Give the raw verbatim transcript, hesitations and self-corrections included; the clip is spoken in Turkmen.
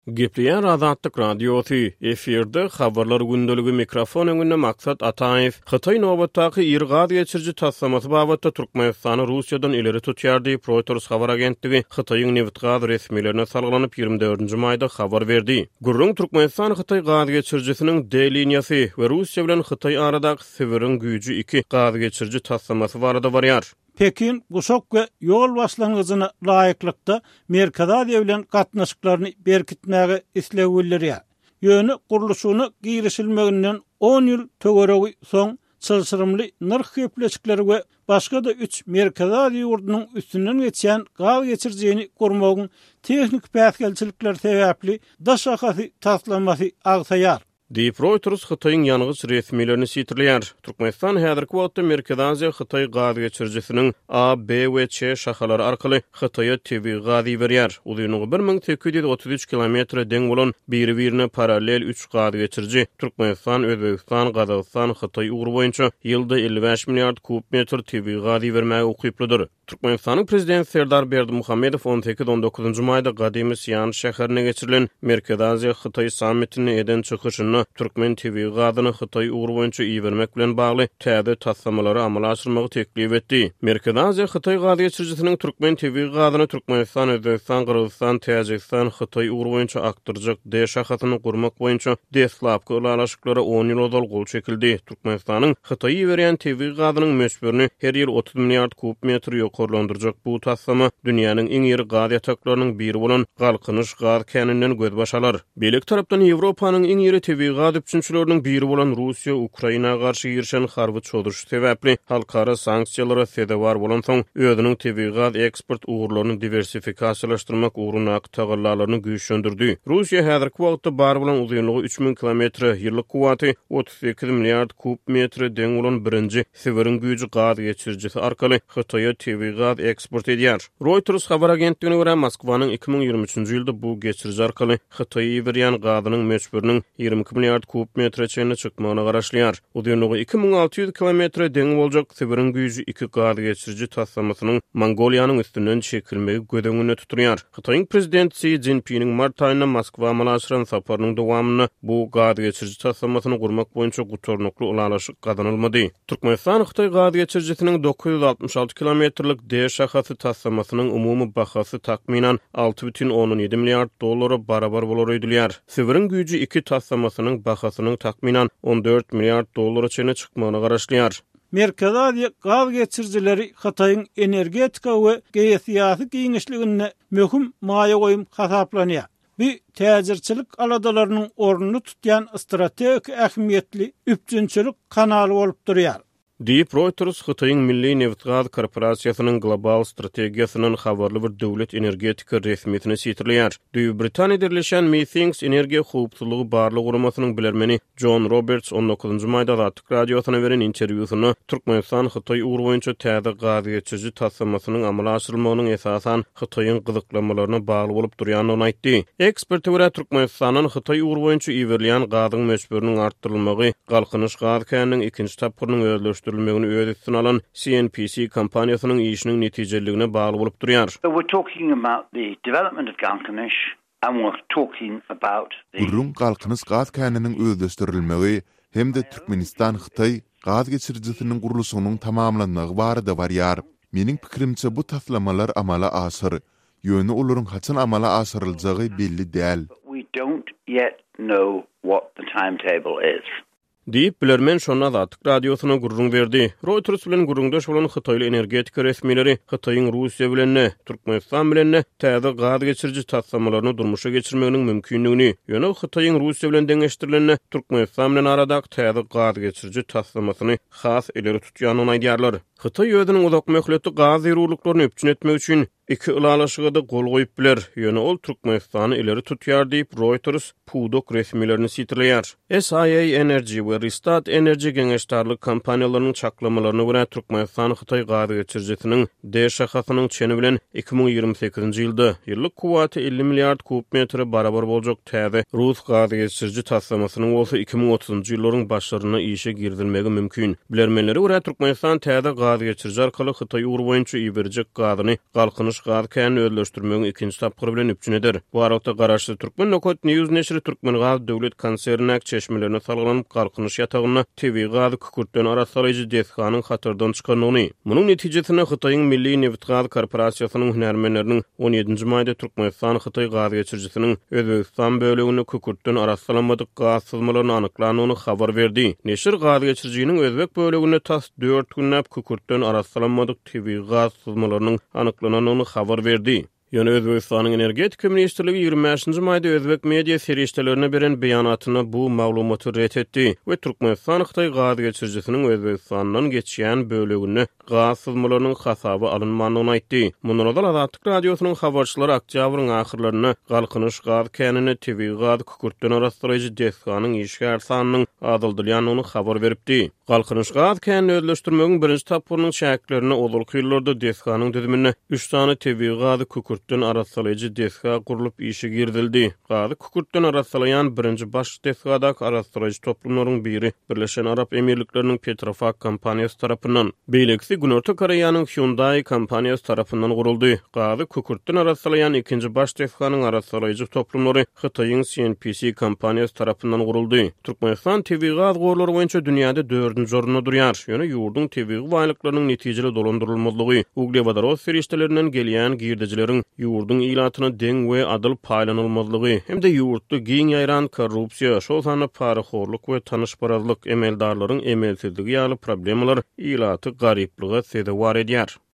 Gepliyen Azatlyk Radiosu efirde habarlar gündölügi mikrofon öňünde maksat Ataev Hytaý nobatdaky irgad geçirji tassamasy babatda Türkmenistany Russiýadan ileri tutýardy. Reuters habar agentligi Hytaýyň Newtgaz resmilerine salgylanyp ýygrimi dördünji maýda habar berdi. Gurrun Türkmenistan Hytaý gaz geçirjisiniň D liniýasy we Russiýa bilen Hytaý aradaky sewerin güýji iki gaz geçirji tassamasy barada barýar. Pekin gusok ve yol başlangıcına laýyklykda Merkazadiýa bilen gatnaşyklaryny berkitmäge islegilleri. Ýöne gurulşyny girişilmeginden on ýyl töweregi soň çylşyrymly narh hepleşikleri we başga da üç Merkazadiýa ýurdunyň üstünden geçen gaz geçirjini gurmagyň tehnik päsgelçilikler sebäpli daş şahasy taslanmasy agsaýar. Diýip Reuters Hytaýyň ýanygyç resmilerini sitirleýär. Türkmenistan häzirki wagtda Merkazadiýa Hytaý gaz geçirjisiniň A, B we C şahalary arkaly Hytaýa tebii gazy berýär. Ulynyňy bir miň sekiz ýüz otuz üç kilometr deň bolan biri-birine paralel üç gaz geçirji Türkmenistan, Özbegistan, Gazagystan, Hytaý ugru boýunça ýylda elli beş milliard kubmetr tebii gazy bermäge ukyplydyr. Türkmenistanyň prezidenti Serdar Berdimuhammedow on sekiz on dokuzunji maýda Gadymy Siýan şäherine geçirilen Merkazadiýa Hytaý sammitini eden çykyşyny Türkmen tebii gazyny Hytaý ugru boýunça iýermek bilen bagly täze tassamalary amala aşyrmagy teklip etdi. Merkazadiýa Hytaý gaz geçirjisiniň Türkmen tebii gazyny Türkmenistan, Özbegistan, Gyrgyzstan, Täjikistan, Hytaý ugru boýunça akdyrjak D şahasyny gurmak boýunça deslapky ulaşyklary on ýyl ozal gol çekildi. Türkmenistanyň Hytaýy berýän tebii gazynyň möçberini her ýyl otuz milliard kubmetr ýokurlandyrjak bu tassama dünýäniň iň ýeri gaz ýataklarynyň biri bolan Galkynyş gaz käninden göz başalar. Beýlik tarapdan Ýewropanyň iň ýeri tebii gaz üpçünçileriniň biri bolan Russiýa Ukrainaga garşy girişen harby çöldürüş sebäpli halkara sanksiýalara sedewar bolan soň özüniň tebii gaz eksport ugurlaryny diversifikasiýalaşdyrmak ugruna tagyrlalaryny güýçlendirdi. Russiýa häzirki wagtda bar bolan uzunlygy üç miň kilometr, ýyllyk kuwaty otuz sekiz milliard kubmetr deň bolan birinji sewerin güýji gaz geçirjisi arkaly Hytaýa tebii gaz eksport edýär. Reuters habar agentligine görä Moskwanyň iki miň ýygrimi üçünji ýylda bu geçirji arkaly Hytaýy berýän gazynyň möçberiniň ýygrimi iki milliard kubmetr çenine çykmagyna garaşlýar. Uzunlygy iki miň alty ýüz kilometr deň boljak sewerin güýji iki gaz geçirji tassamasynyň Mongoliýanyň üstünden çekilmegi gödöňüne tuturýar. Hytaýyň prezidenti Xi Jinping'in mart aýynda Moskwa malaşyran saparynyň dowamyny bu gaz geçirji tassamasyny gurmak boýunça gutornukly ulaşyk gazanylmady. Türkmenistan Hytaý gaz geçirjisiniň dokuz ýüz altymyş alty kilometrlik D şahasy tassamasynyň umumy bahasy takminan altı бүтүn on ýedi milliard dollara barabar bolar öýdülýär. Sewerin güýji iki tassamasynyň bahasynyň takminan on dört milliard dollara çenine çykmagyna garaşlýar. Merkazadiýa gaz geçirjileri Hytaýyň energetika we geýsiýasy giňişligine möhüm maýa goýum hasaplanýar. Bu täzirçilik aladalarynyň ornuny tutýan strategik ähmiýetli üpçünçilik kanaly bolup durýar. Diýip Reuters Hytaýyň Milli Newtgaz Korporasiýasynyň global strategiýasynyň habarly bir döwlet energetika resmiýetine sitirleýär. Düýü Britaniýa birleşen Meetings Energiýa howpsuzlygy barlyk guramasynyň bilermeni John Roberts on dokuzunji maýda Azatlyk radiosyna beren interwýusyny Türkmenistan Hytaý ugru boýunça täze gaz geçirji tassamasynyň amala aşyrylmagynyň esasan Hytaýyň gyzyklamalaryna bagly bolup durýanyny aýtdy. Ekspert görä Türkmenistanyň Hytaý ugru boýunça iýerilýän gazyň möçberiniň artdyrylmagy Galkynyş gaz käniniň ikinji tapgyrnyň özleşdi öýdüsini alan C N B C kompaniýasynyň işiniň netijeligine bagly bolup durýar. So we're talking about the development of Galkynyş and we're talking about the Urun Galkynyş gaz käniniň özleşdirilmegi hem-de Türkmenistan Hytaý gaz geçirjisiniň gurulşynyň tamamlanmagy barada barýar. Meniň pikirimçe bu taslamalar amala aşyr. Ýöne olaryň haçan amala aşyryljagy belli däl. We don't yet know what the timetable is. Diýip bilermen şonu Azatlyk radiosyna gurrun berdi. Reuters bilen gurrundaş bolan Hytaýly energetika resmileri Hytaýyň Russiýa bilen, Türkmenistan bilen täze gaz geçirji tassamalaryny durmuşa geçirmeginiň mümkinligini, ýöne Hytaýyň Russiýa bilen deňeşdirilen Türkmenistan bilen aradaky täze gaz geçirji tassamasyny has ileri tutýanyny aýdýarlar. Hytaý özüniň uzak möhletli gaz ýerliklaryny öpçün etmek üçin iki ulaşyga da gol goýup biler. Ýöne ol Türkmenistany ileri tutýar diýip Reuters Pudok resmilerini sitirleýär. S I A Energy we Ristat Energy geňeşdarlyk kompaniýalarynyň çaklamalaryna görä Türkmenistan Hytaý gaz geçirjisiniň D şahasynyň çeni bilen iki miň ýygrimi sekizinji ýylda ýyllyk kuwaty elli milliard kubmetr barabar boljak täze Rus gaz geçirji tassamasynyň bolsa iki miň otuzunji ýyllaryň başlaryna işe girdilmegi mümkin. Bilermenleri görä Türkmenistan täze gaz geçirji arkaly Hytaý ugru boýunça iýerjek gazyny Galkynyş gaz känini özleşdirmegiň ikinji tapgyry bilen üpjünedir. Bu arada garaşly Türkmen Nokot News neşri Türkmen gaz döwlet konserniň çeşmelerine salgylanyp galkynyş ýatagyna T V gaz kükürtden arasalyjy dethkanyň hatardan çykanyny. Munyň netijesinde Hytaýyň Milli Neft gaz korporasiýasynyň hünärmenleriniň on ýedinji maýda Türkmenistan Hytaý gaz geçirjisiniň Özbegistan bölegini kükürtden arasalamadyk gaz sızmalaryny anyklanyny habar berdi. Neşir gaz geçirjiginiň Özbek bölegini tas dört günnäp kükürtden arasalamadyk T V gaz sızmalarynyň anyklananyny habar berdi. Ýöne Özbegistanyň energetika ministrligi ýygrimi beşinji maýda Özbek media serişdelerine beren beýanatyna bu maglumaty ret etdi we Türkmenistan Hytaý gaz geçirjisiniň Özbegistandan geçýän bölegini gaz sızmalarynyň hasaby alynmanyny aýtdy. Mundan da Azatlyk radiosynyň habarçylary oktýabryň ahyrlaryna galkynyş gaz känini T V gaz kükürtden arasalyjy dethkanyň işgär sanynyň azaldylýanyny habar beripdi. Galkynyş gaz känini özleşdirmegiň birinji tapgyrynyň şäklerini ozulky ýyllarda dethkanyň düzümine üç tane T V gaz kükürtden arasalyjy dethka gurulyp işe girdildi. Gaz kükürtden arasalayan birinji baş dethkadak arasalyjy toplumlaryň biri Birleşen Arap Emirlikleriniň Petrofac kompaniýasy tarapyndan, beýleki Günorta Koreýanyň Hyundai kompaniýasy tarapyndan guruldy. Gaz kükürtden arasalayan ikinji baş dethkanyň arasalyjy toplumlary Hytaýyň C N P C kompaniýasy tarapyndan guruldy. Türkmenistan T V gaz gorlary boýunça dünýäde dördünji orunda durýar. Ýöne ýurdun T V baýlyklarynyň netijeli dolandyrylmalygy, Uglewodorod serişdelerinden gelýän girdijileriň ýurdun ilatyna deň we adyl paýlanylmalygy hem de ýurtda giň ýaýran korrupsiýa, şol sany paraxorluk we tanışbarazlyk emeldarlaryň emelsizligi ýaly problemalar ilaty garyplygy sede war edýär.